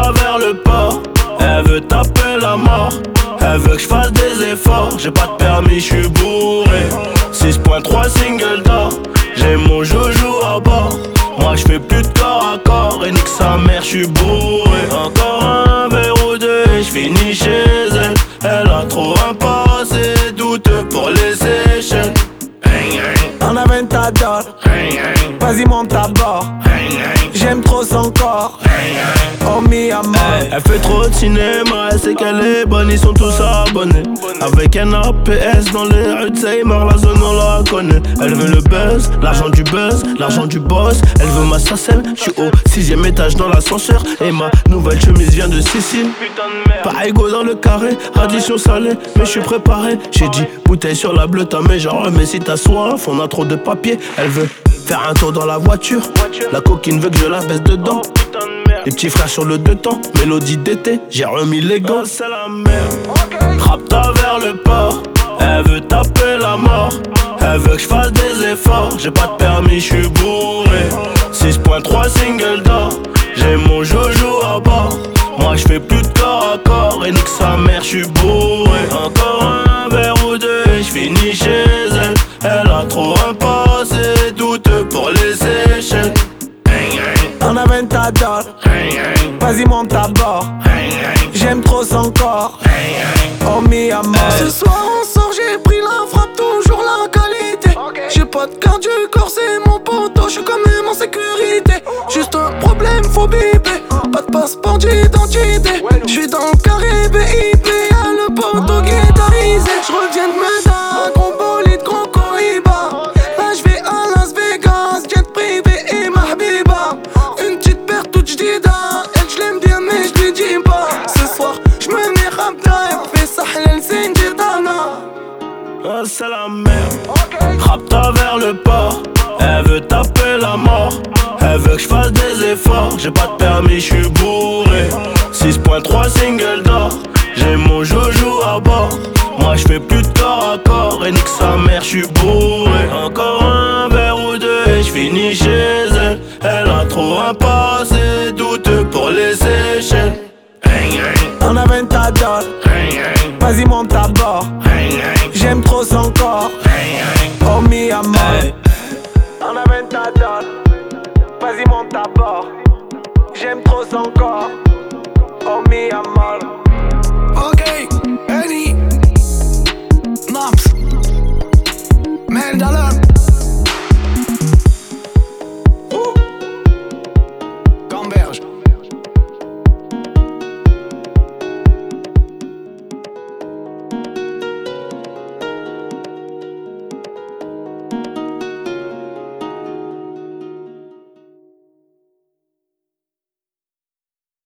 vers le port. Elle veut taper la mort. Elle veut que je fasse des efforts. J'ai pas de permis, je suis bourré. 6.3 single d'or. J'ai mon joujou à bord. Moi je fais plus de corps à corps. Et nique sa mère, je suis bourré. Encore un verre ou deux et je finis chez elle. Elle a trop un passé douteux pour les Seychelles. En Aventador, vas-y monte à bord. J'aime trop son corps, oh mi amor. Elle fait trop de cinéma, elle sait qu'elle est bonne, ils sont tous abonnés. Avec un APS dans les rues de Seymour, la zone on la connaît. Elle veut le buzz, l'argent du boss. Elle veut ma sacelle, je suis au 6ème étage dans l'ascenseur. Et ma nouvelle chemise vient de Sicile. Pas égaux dans le carré, addition salée, mais je suis préparé. J'ai dit bouteille sur la bleue, mais genre mais si t'as soif, on a trop de papier. Elle veut faire un tour dans la voiture. La coquine veut que je la baisse dedans. Les petits frères sur le deux temps. Mélodie d'été, j'ai remis les gants. C'est la merde. Rapta vers le port. Elle veut taper la mort. Elle veut que je fasse des efforts. J'ai pas de permis, je suis bourré. 6.3 single d'or. J'ai mon joujou à bord. Moi je fais plus de corps à corps. Et nique sa mère, je suis bourré. Encore un verre ou deux et je finis chez elle. Elle a trop un passé douteux pour les Seychelles. En Aventador, vas-y monte à bord. J'aime trop son corps, oh mi amor. Ce soir on sort, j'ai pris la frappe, toujours la qualité. J'ai pas de carte du corps, c'est mon poteau, j'suis quand même en sécurité. Juste un problème, faut biper. Pas de passeport d'identité. J'suis dans le carré BIP, y'a le poteau guitarisé. J'reviens de Medina, gros bolide, gros Cohiba. Là j'vais à Las Vegas, jet privé et ma habiba. Une petite paire toute j'dida. Elle j'l'aime bien mais j'lui dis pas. Ce soir j'me mets Rapta et fais Sahlel Sinjidana. Ah c'est la merde. Rapta vers le port. Elle veut taper la mort. Elle veut que je fasse des efforts. J'ai pas de permis, je suis bourré. 6.3 single d'or. J'ai mon joujou à bord. Moi je fais plus de corps à corps. Et nique sa mère, je suis bourré. Encore un verre ou deux et je finis chez elle. Elle a trop un passé douteux pour les Seychelles. En Aventador, vas-y monte à bord. J'aime trop son corps, oh mi amor. En Aventador, vas-y monte à bord. J'aime trop son corps, oh mi amor.